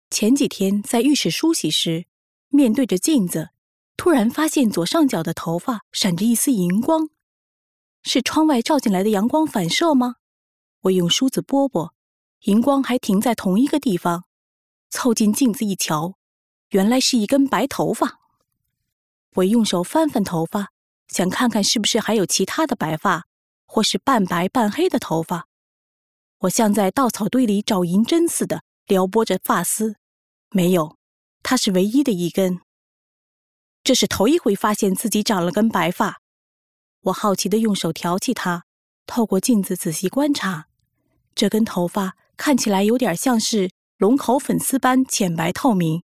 前几天在浴室梳洗时，面对着镜子，突然发现左上角的头发闪着一丝荧光，是窗外照进来的阳光反射吗？我用梳子拨拨，荧光还停在同一个地方，凑近镜子一瞧，原来是一根白头发。我用手翻翻头发，想看看是不是还有其他的白发，或是半白半黑的头发。我像在稻草堆里找银针似的撩拨着发丝，没有，它是唯一的一根。这是头一回发现自己长了根白发。我好奇地用手挑起它，透过镜子仔细观察，这根头发看起来有点像是龙口粉丝般浅白透明，